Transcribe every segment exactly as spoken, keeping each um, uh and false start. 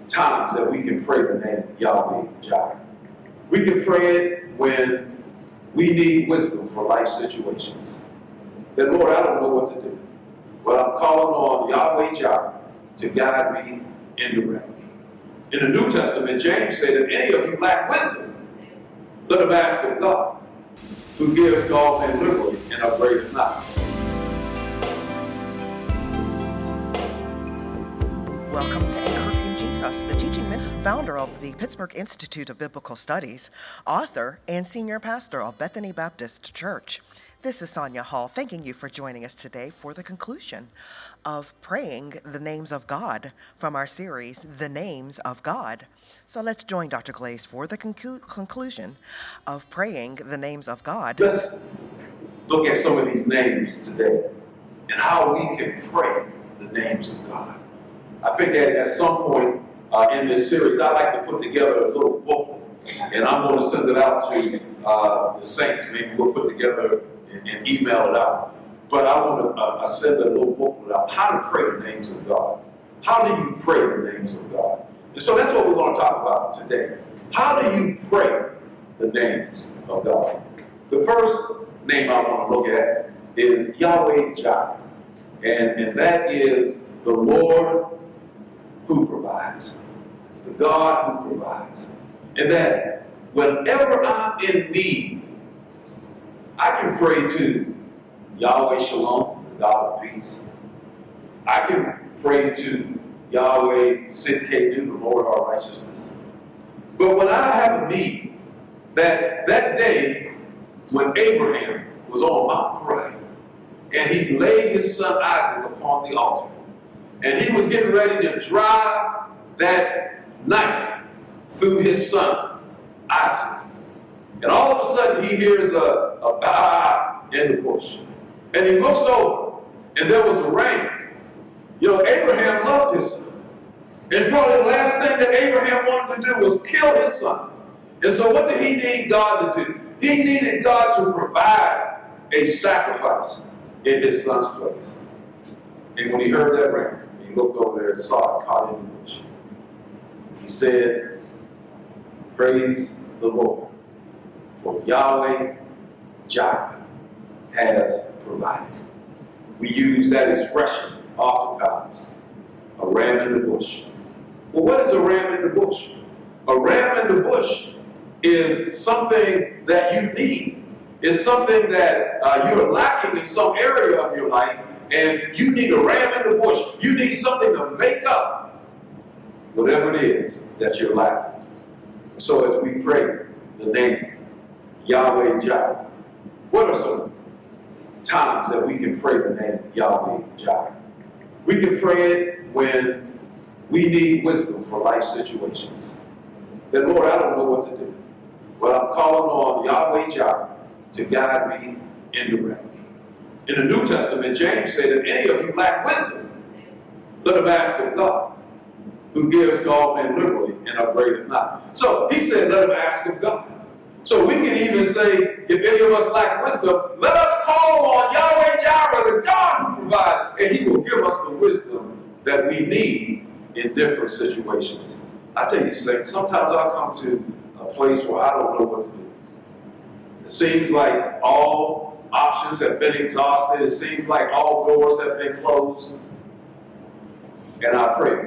times that we can pray the name Yahweh Jireh. We can pray it when we need wisdom for life situations. That, Lord, I don't know what to do, but I'm calling on Yahweh Jireh to guide me and direct me. In the New Testament, James said, if any of you lack wisdom, let him ask of God, who gives to all men liberally and upbraideth not. Welcome to Anchored in Jesus, the teaching minister, founder of the Pittsburgh Institute of Biblical Studies, author and senior pastor of Bethany Baptist Church. This is Sonia Hall, thanking you for joining us today for the conclusion of praying the names of God from our series, The Names of God. So let's join Doctor Glaze for the conclu- conclusion of praying the names of God. Let's look at some of these names today and how we can pray the names of God. I think that at some point uh, in this series, I like to put together a little booklet, and I'm going to send it out to uh, the saints. Maybe we'll put together and, and email it out. But I want to uh, send a little booklet out, how to pray the names of God. How do you pray the names of God? And so that's what we're going to talk about today. How do you pray the names of God? The first name I want to look at is Yahweh Jireh, and, and that is the Lord who provides, the God who provides. And that whenever I'm in need, I can pray to Yahweh Shalom, the God of peace. I can pray to Yahweh Sidkenu, the Lord of our righteousness. But when I have a need, that that day when Abraham was on Mount Moriah, and he laid his son Isaac upon the altar, and he was getting ready to drive that knife through his son, Isaac. And all of a sudden he hears a, a bah in the bush. And he looks over, and there was a rain. You know, Abraham loved his son. And probably the last thing that Abraham wanted to do was kill his son. And so what did he need God to do? He needed God to provide a sacrifice in his son's place. And when he heard that rain, he looked over there and saw it caught in the bush. He said, praise the Lord, for Yahweh Jireh has provided. We use that expression oftentimes, a ram in the bush. Well, what is a ram in the bush? A ram in the bush is something that you need. It's something that uh, you're lacking in some area of your life, and you need a ram in the bush. You need something to make up whatever it is that you're lacking. So as we pray the name Yahweh Jireh, what are some times that we can pray the name Yahweh Jireh? We can pray it when we need wisdom for life situations. That, Lord, I don't know what to do, but I'm calling on Yahweh Jireh to guide me and direct me. In the New Testament, James said, if any of you lack wisdom, let him ask of God, who gives to all men liberally and upbraideth not. So he said, let him ask of God. So we can even say, if any of us lack wisdom, let us call on Yahweh Jireh, the God who provides, and he will give us the wisdom that we need in different situations. I tell you, saints, sometimes I come to a place where I don't know what to do. It seems like all options have been exhausted. It seems like all doors have been closed. And I pray.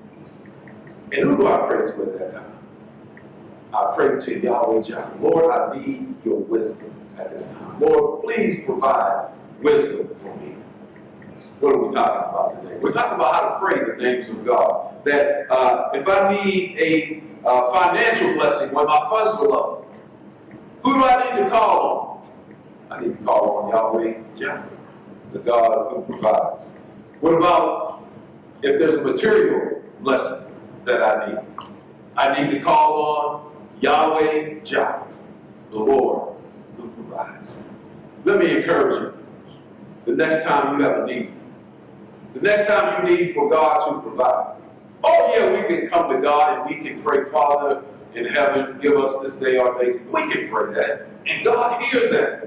And who do I pray to at that time? I pray to Yahweh Jireh. Lord, I need your wisdom at this time. Lord, please provide wisdom for me. What are we talking about today? We're talking about how to pray the names of God. That uh, if I need a uh, financial blessing when my funds are low, who do I need to call on? I need to call on Yahweh Jireh, the God who provides. What about if there's a material blessing that I need? I need to call on Yahweh Jireh, the Lord who provides. Let me encourage you. The next time you have a need, the next time you need for God to provide, oh yeah, we can come to God and we can pray, Father in heaven, give us this day our day. We can pray that, and God hears that.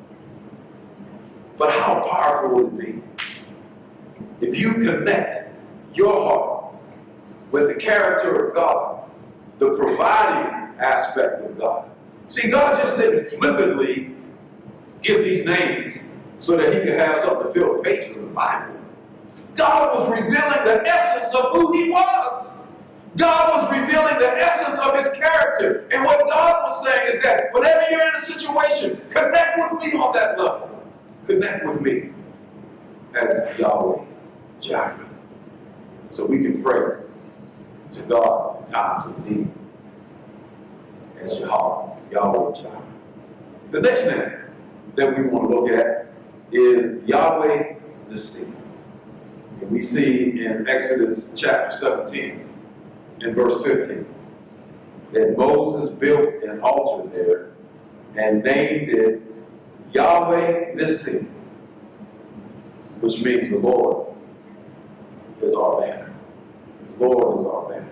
But how powerful would it be if you connect your heart with the character of God, the providing aspect of God. See, God just didn't flippantly give these names so that he could have something to fill a page of the Bible. God was revealing the essence of who he was. God was revealing the essence of his character. And what God was saying is that whenever you're in a situation, connect with me on that level. Connect with me as Yahweh Jireh. So we can pray to God in times of need as Yahweh, Yahweh Jireh. The next thing that we want to look at is Yahweh Nissi. And we see in Exodus chapter seventeen, in verse fifteen, that Moses built an altar there and named it Yahweh Nissi, which means the Lord is our banner. The Lord is our banner.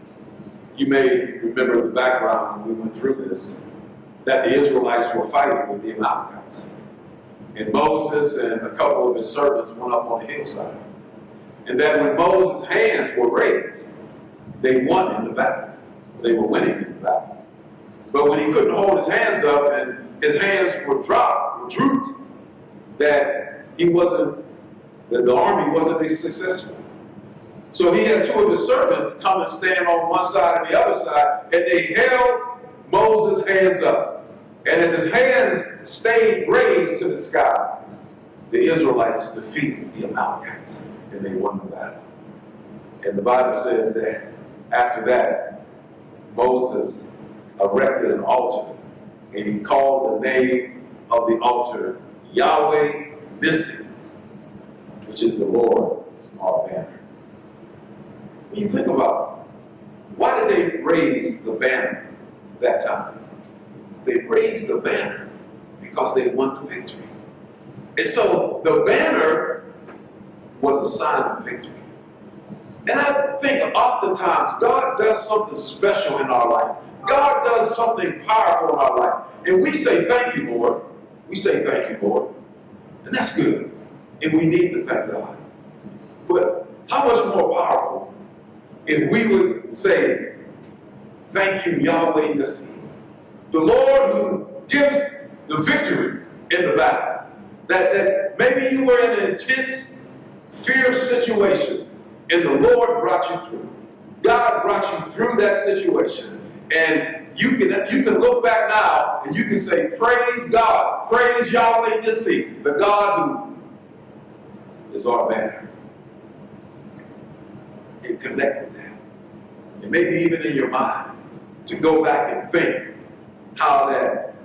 You may remember the background when we went through this, that the Israelites were fighting with the Amalekites. And Moses and a couple of his servants went up on the hillside. And that when Moses' hands were raised, they won in the battle. They were winning in the battle. But when he couldn't hold his hands up and his hands were dropped, were drooped, that he wasn't, that the army wasn't as successful. So he had two of his servants come and stand on one side and the other side, and they held Moses' hands up. And as his hands stayed raised to the sky, the Israelites defeated the Amalekites, and they won the battle. And the Bible says that after that, Moses erected an altar, and he called the name of the altar Yahweh Nissi, which is the Lord our banner. When you think about it, why did they raise the banner that time? They raised the banner because they won the victory. And so the banner was a sign of victory. And I think oftentimes God does something special in our life. God does something powerful in our life. And we say, thank you, Lord. We say, thank you, Lord. And that's good. And we need to thank God. But how much more powerful if we would say, thank you, Yahweh Nissi, the Lord who gives the victory in the battle. That, that maybe you were in an intense, fierce situation, and the Lord brought you through. God brought you through that situation. And you can, you can look back now and you can say, praise God, praise Yahweh Nissi, the God who is our banner. And connect with that. And maybe even in your mind, to go back and think how that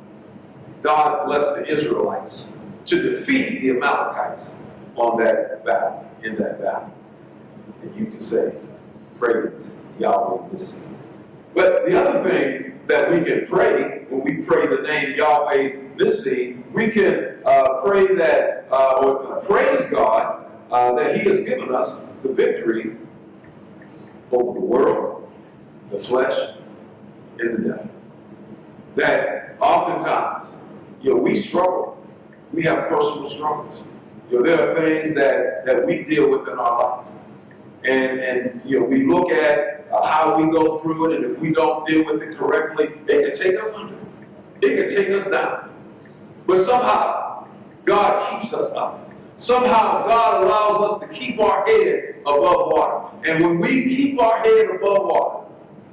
God blessed the Israelites to defeat the Amalekites on that battle, in that battle. And you can say, praise Yahweh Nissi. But the other thing that we can pray when we pray the name Yahweh Nissi, we can uh, pray that, uh, or uh, praise God uh, that he has given us the victory over the world, the flesh, and the devil. That oftentimes, you know, we struggle. We have personal struggles. You know, there are things that, that we deal with in our life. And, and you know, we look at uh, how we go through it, and if we don't deal with it correctly, it can take us under. It can take us down. But somehow, God keeps us up. Somehow, God allows us to keep our head above water. And when we keep our head above water,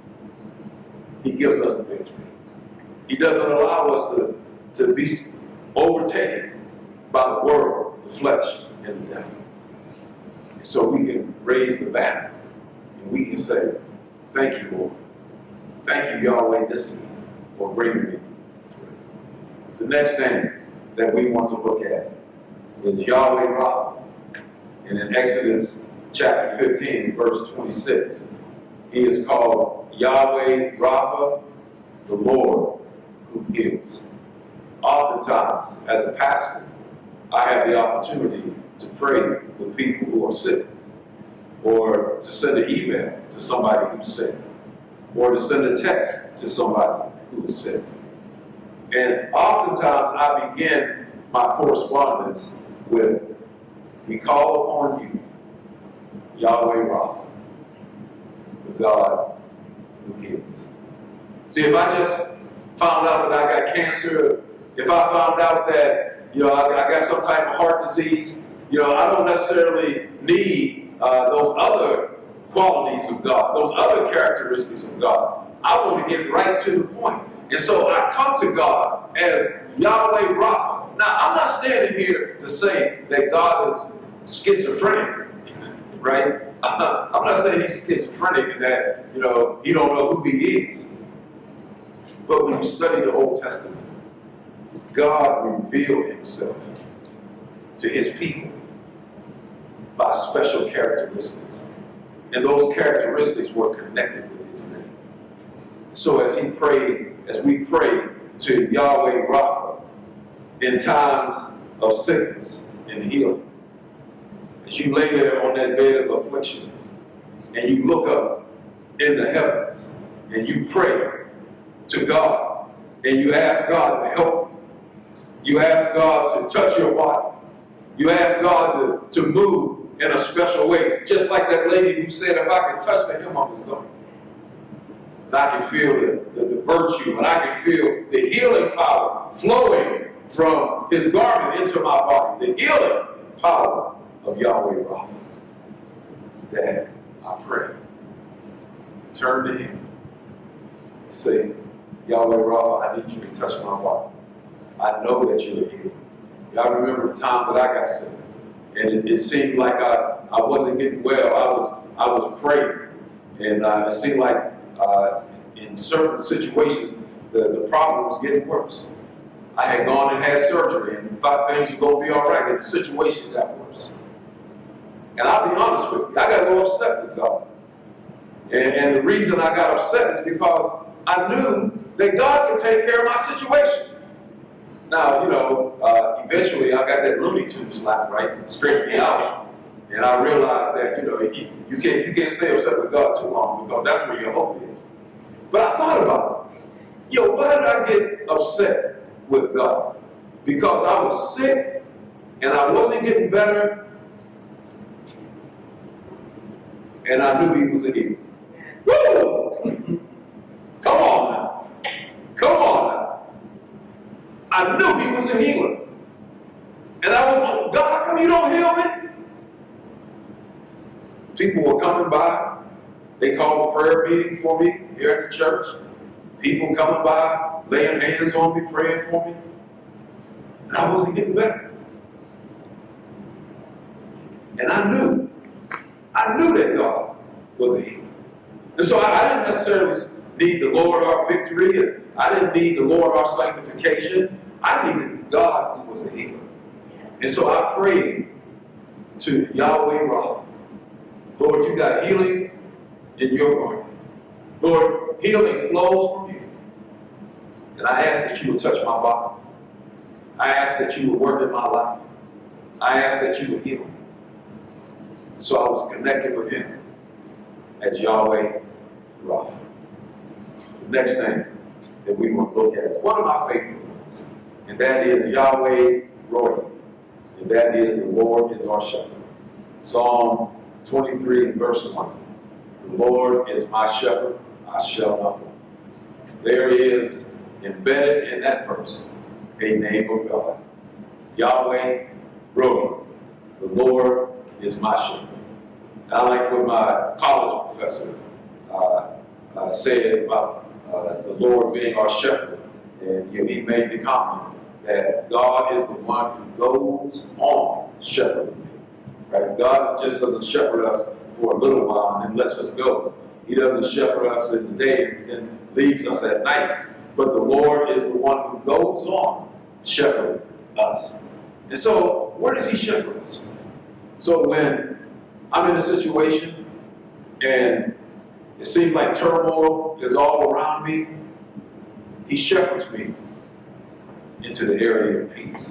he gives us the victory. He doesn't allow us to, to be overtaken by the world, the flesh, and the devil. And so we can raise the banner and we can say, thank you, Lord. Thank you, Yahweh Nissi, for bringing me through. The next thing that we want to look at is Yahweh Rapha. And in Exodus chapter fifteen, verse twenty-six, he is called Yahweh Rapha, the Lord who heals. Oftentimes, as a pastor, I have the opportunity to pray with people who are sick, or to send an email to somebody who's sick, or to send a text to somebody who is sick. And oftentimes I begin my correspondence with, we call upon you, Yahweh Rapha. God who heals. See, if I just found out that I got cancer, if I found out that, you know, I, I got some type of heart disease, you know, I don't necessarily need uh, those other qualities of God, those other characteristics of God. I want to get right to the point. And so I come to God as Yahweh Rapha. Now, I'm not standing here to say that God is schizophrenic, right? I'm not saying he's schizophrenic in that, you know, he don't know who he is. But when you study the Old Testament, God revealed himself to his people by special characteristics. And those characteristics were connected with his name. So as he prayed, as we pray to Yahweh Rapha in times of sickness and healing, as you lay there on that bed of affliction and you look up in the heavens and you pray to God and you ask God to help you, you ask God to touch your body, you ask God to, to move in a special way, just like that lady who said, if I can touch the hem of his garment, and I can feel the, the, the virtue, and I can feel the healing power flowing from his garment into my body, the healing power of Yahweh Rapha. That I pray. Turn to him and say, Yahweh Rapha, I need you to touch my body. I know that you're a healer. Y'all remember the time that I got sick, and it, it seemed like I, I wasn't getting well. I was I was praying, and uh, it seemed like uh, in certain situations the, the problem was getting worse. I had gone and had surgery and thought things were going to be all right, and the situation got worse. And I'll be honest with you, I got a little upset with God. And, and the reason I got upset is because I knew that God could take care of my situation. Now, you know, uh, eventually I got that Looney Tune slap, right? Straightened me out. And I realized that, you know, he, you can't you can't stay upset with God too long because that's where your hope is. But I thought about it. Yo, why did I get upset with God? Because I was sick and I wasn't getting better. And I knew he was a healer. Woo! Come on now. Come on now. I knew he was a healer. And I was like, God, how come you don't heal me? People were coming by. They called a prayer meeting for me here at the church. People coming by, laying hands on me, praying for me. And I wasn't getting better. And I knew. I knew that God was a healer. And so I, I didn't necessarily need the Lord our victory, and I didn't need the Lord our sanctification. I needed God who was a healer. And so I prayed to Yahweh Rapha. Lord, you got healing in your garment. Lord, healing flows from you. And I ask that you would touch my body. I ask that you would work in my life. I ask that you would heal me. So I was connected with him as Yahweh Rapha. The next thing that we want to look at is one of my favorite ones, and that is Yahweh Rohi, and that is the Lord is our shepherd. Psalm twenty-three and verse one. The Lord is my shepherd, I shall not want. There is embedded in that verse a name of God. Yahweh Rohi, the Lord is my shepherd. And I like what my college professor uh, uh, said about uh, the Lord being our shepherd. And you know, he made the comment that God is the one who goes on shepherding me. Right? God just doesn't shepherd us for a little while and then lets us go. He doesn't shepherd us in the day and then leaves us at night. But the Lord is the one who goes on shepherding us. And so, where does he shepherd us? So when I'm in a situation and it seems like turmoil is all around me, he shepherds me into the area of peace.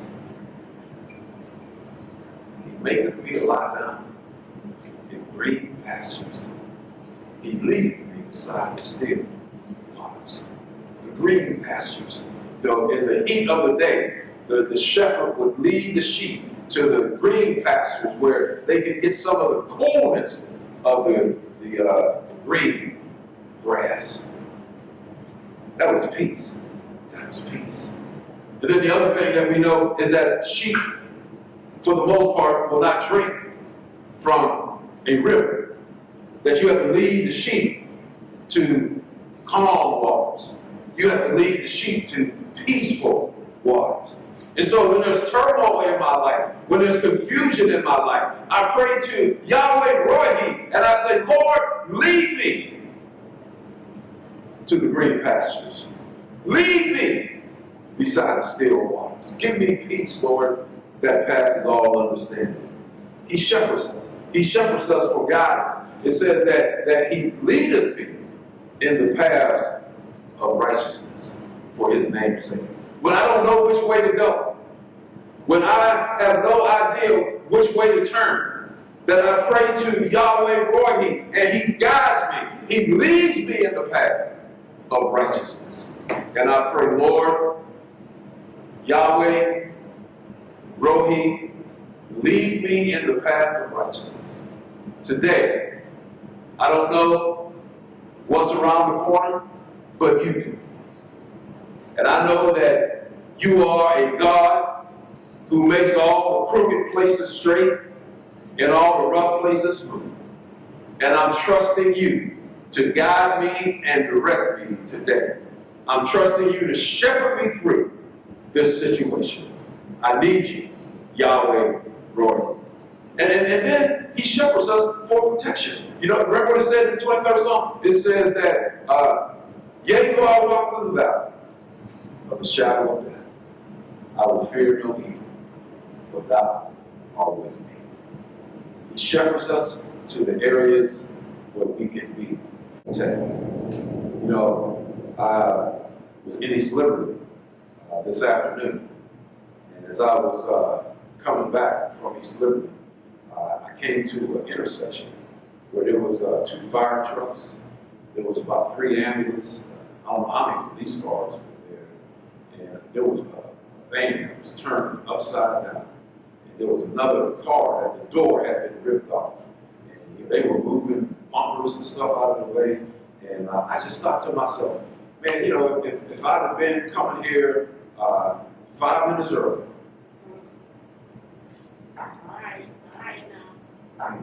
He maketh me to lie down in green pastures. He leadeth me beside the still waters. The green pastures. You know, in the heat of the day, the, the shepherd would lead the sheep to the green pastures where they can get some of the coolness of the, the, uh, the green grass. That was peace. That was peace. And then the other thing that we know is that sheep, for the most part, will not drink from a river. That you have to lead the sheep to calm waters. You have to lead the sheep to peaceful waters. And so when there's turmoil in my life, when there's confusion in my life, I pray to Yahweh Rohi, and I say, Lord, lead me to the green pastures. Lead me beside the still waters. Give me peace, Lord, that passes all understanding. He shepherds us. He shepherds us for guidance. It says that, that he leadeth me in the paths of righteousness for his name's sake. When I don't know which way to go, when I have no idea which way to turn, that I pray to Yahweh Rohi, and he guides me. He leads me in the path of righteousness. And I pray, Lord, Yahweh Rohi, lead me in the path of righteousness. Today, I don't know what's around the corner, but you do. And I know that you are a God who makes all the crooked places straight and all the rough places smooth. And I'm trusting you to guide me and direct me today. I'm trusting you to shepherd me through this situation. I need you, Yahweh Rohi. And, and, and then he shepherds us for protection. You know, remember what it says in the twenty-third Psalm? It says that, uh, yea, though I walk through the valley of the shadow of death, I will fear no evil, for thou art with me. He shepherds us to the areas where we can be protected. You know, I was in East Liberty uh, this afternoon, and as I was uh, coming back from East Liberty, uh, I came to an intersection where there was uh, two fire trucks. There was about three ambulances. I don't know how many police cars were there. And there was a van that was turned upside down. And there was another car that the door had been ripped off. And they were moving bumpers and stuff out of the way. And uh, I just thought to myself, man, you know, if, if I'd have been coming here uh, five minutes earlier. All right, all right now.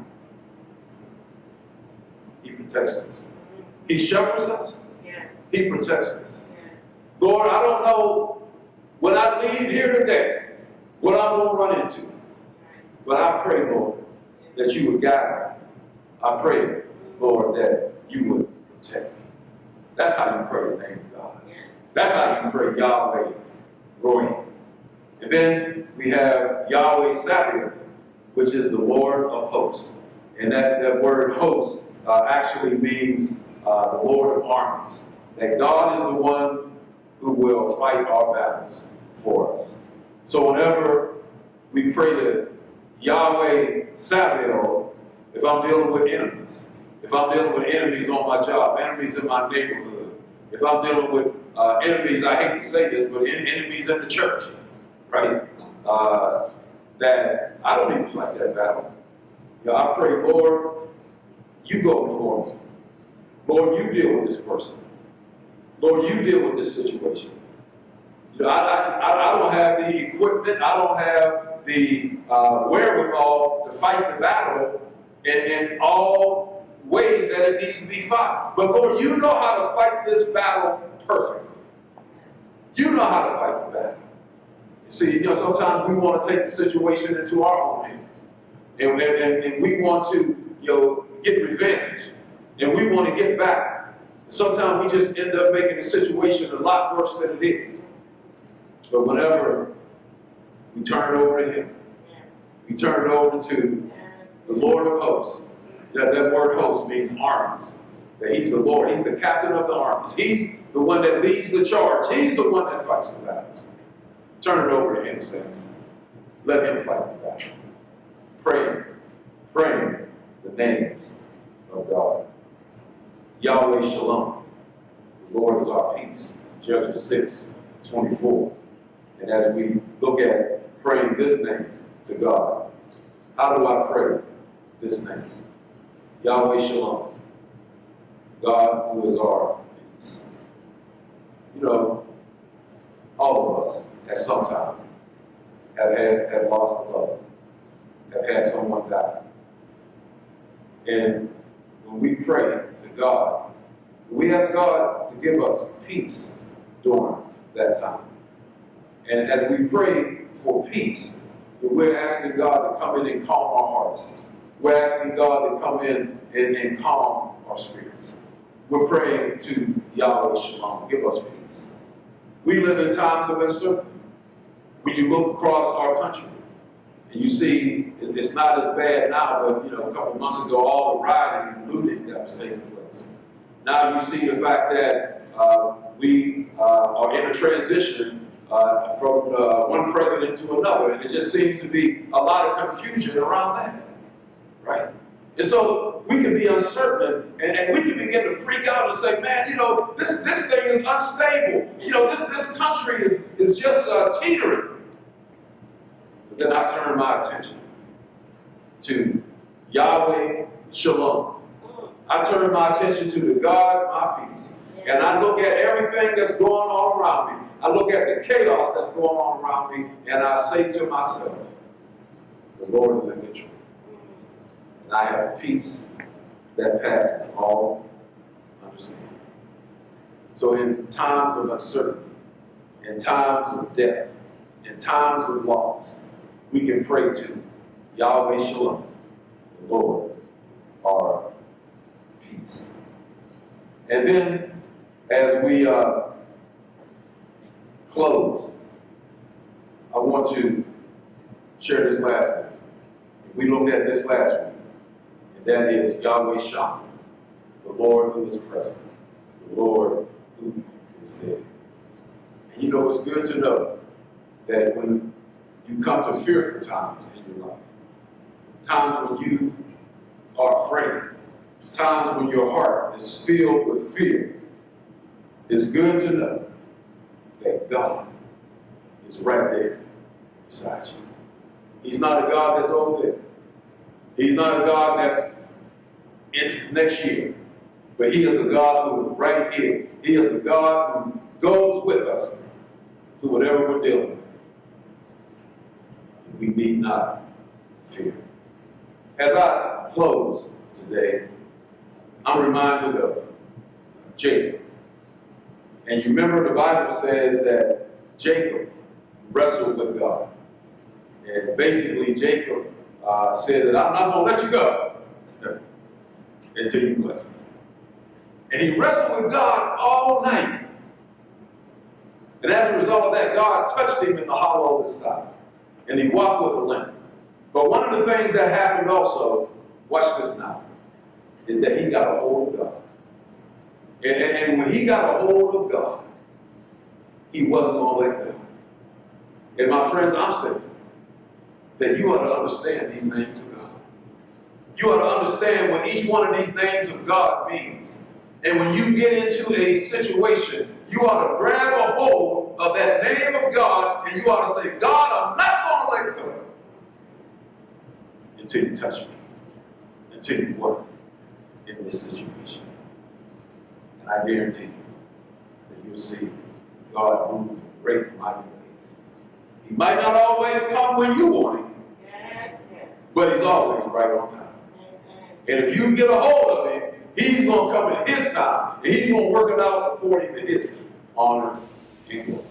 He protects us. He shepherds us. Yes. He protects us. Yes. Lord, I don't know when I leave here today what I'm going to run into. But I pray, Lord, that you would guide me. I pray, Lord, that you would protect me. That's how you pray the name of God. Yes. That's how you pray Yahweh Rohi. And then we have Yahweh Sabaoth, which is the Lord of hosts. And that, that word host uh, actually means uh, the Lord of armies. That God is the one who will fight our battles for us. So whenever we pray to Yahweh Sabaoth, if I'm dealing with enemies, if I'm dealing with enemies on my job, enemies in my neighborhood, if I'm dealing with uh, enemies, I hate to say this, but en enemies in the church, right? Uh, that I don't need to fight that battle. You know, I pray, Lord, you go before me. Lord, you deal with this person. Lord, you deal with this situation. You know, I, I, I don't have the equipment, I don't have the uh, wherewithal to fight the battle in, in all ways that it needs to be fought. But Lord, you know how to fight this battle perfectly. You know how to fight the battle. You see, you know, sometimes we want to take the situation into our own hands. And, and, and we want to, you know, get revenge. And we want to get back. Sometimes we just end up making the situation a lot worse than it is. But whenever we turn it over to him, we turn it over to the Lord of hosts. That, that word host means armies. That he's the Lord. He's the captain of the armies. He's the one that leads the charge. He's the one that fights the battles. Turn it over to him, saints. Let him fight the battle. Praying, praying the names of God. Yahweh Shalom. The Lord is our peace. Judges six twenty-four. And as we look at praying this name to God, how do I pray this name? Yahweh Shalom. God who is our peace. You know, all of us at some time have had have lost a loved one, have had someone die. And when we pray to God, we ask God to give us peace during that time. And as we pray for peace, we're asking God to come in and calm our hearts. We're asking God to come in and, and calm our spirits. We're praying to Yahweh Shalom, give us peace. We live in times of uncertainty. When you look across our country, and you see it's, it's not as bad now, but you know, a couple months ago, all the rioting and looting that was taking place. Now you see the fact that uh, we uh, are in a transition uh, from uh, one president to another, and it just seems to be a lot of confusion around that, right? And so we can be uncertain, and, and we can begin to freak out and say, man, you know, this, this thing is unstable. You know, this, this country is, is just uh, teetering. But then I turn my attention to Yahweh Shalom. I turn my attention to the God, my peace. And I look at everything that's going on around me. I look at the chaos that's going on around me, and I say to myself, the Lord is in control. And I have a peace that passes all understanding. So in times of uncertainty, in times of death, in times of loss, we can pray to Yahweh Shalom, the Lord, our peace. And then, as we uh, close, I want to share this last thing. We looked at this last week, and that is Yahweh Shammah, the Lord who is present, the Lord who is there. And you know, it's good to know that when you come to fearful times in your life, times when you are afraid, times when your heart is filled with fear, it's good to know that God is right there beside you. He's not a God that's over there. He's not a God that's into next year. But he is a God who is right here. He is a God who goes with us through whatever we're dealing with. We need not fear. As I close today, I'm reminded of Jacob. And you remember the Bible says that Jacob wrestled with God. And basically Jacob uh, said that I'm not going to let you go until you bless me. And he wrestled with God all night. And as a result of that, God touched him in the hollow of his thigh. And he walked with a limp. But one of the things that happened also, watch this now, is that he got a hold of God. And, and, and when he got a hold of God, he wasn't going to let go. And my friends, I'm saying that you ought to understand these names of God. You ought to understand what each one of these names of God means. And when you get into a situation, you ought to grab a hold of that name of God, and you ought to say, God, I'm not going to let go until you touch me, until you work in this situation. And I guarantee you that you'll see God move in great and mighty ways. He might not always come when you want him, Yes, yes. but he's always right on time. And if you get a hold of him, he's going to come in his time, and he's going to work it out according to his honor and glory.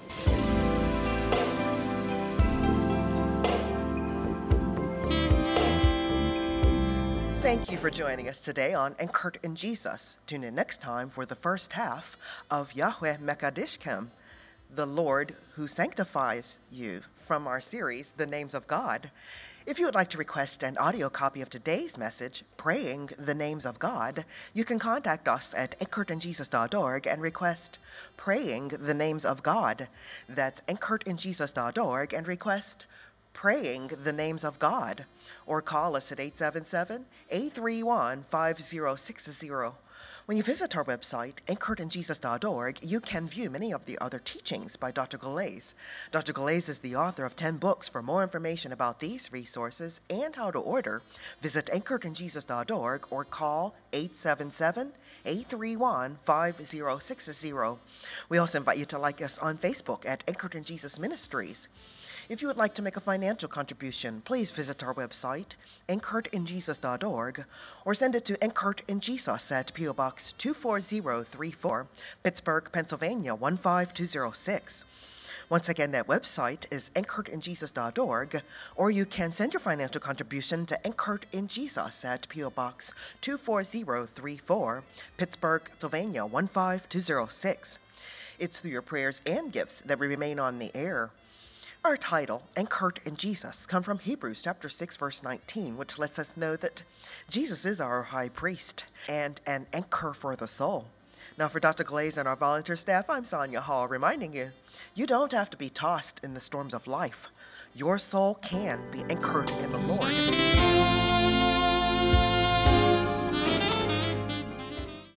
Thank you for joining us today on Anchored in Jesus. Tune in next time for the first half of Yahweh Mekadishkem, the Lord who sanctifies you, from our series, The Names of God. If you would like to request an audio copy of today's message, Praying the Names of God, you can contact us at anchored in jesus dot org and request Praying the Names of God. That's anchored in jesus dot org and request Praying the Names of God, or call us at eight seven seven, eight three one, five zero six zero. When you visit our website, anchored in jesus dot org, you can view many of the other teachings by Doctor Galais. Doctor Galais is the author of ten books. For more information about these resources and how to order, visit anchored in jesus dot org or call eight seven seven, eight three one, five zero six zero. We also invite you to like us on Facebook at Anchored in Jesus Ministries. If you would like to make a financial contribution, please visit our website, anchored in jesus dot org, or send it to Anchored in Jesus at P O Box two four zero three four, Pittsburgh, Pennsylvania one five two zero six. Once again, that website is anchored in jesus dot org, or you can send your financial contribution to Anchored in Jesus at P O Box two four zero three four, Pittsburgh, Pennsylvania one five two zero six. It's through your prayers and gifts that we remain on the air. Our title, Anchored in Jesus, come from Hebrews chapter six, verse nineteen, which lets us know that Jesus is our high priest and an anchor for the soul. Now, for Doctor Galais and our volunteer staff, I'm Sonia Hall, reminding you, you don't have to be tossed in the storms of life. Your soul can be anchored in the Lord.